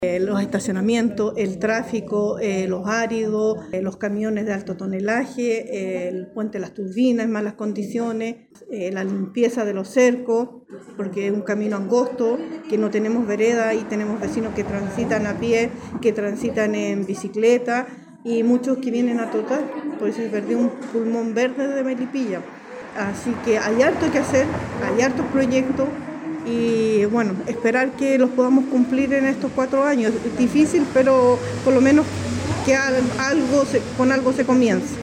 Los estacionamientos, el tráfico, los áridos, los camiones de alto tonelaje, el puente de las turbinas en malas condiciones, la limpieza de los cercos, porque es un camino angosto, que no tenemos vereda y tenemos vecinos que transitan a pie, que transitan en bicicleta y muchos que vienen a trotar, por eso se perdió un pulmón verde de Melipilla. Así que hay harto que hacer, hay hartos proyectos. Y bueno, esperar que los podamos cumplir en estos 4 años. Es difícil, pero por lo menos que con algo se comience.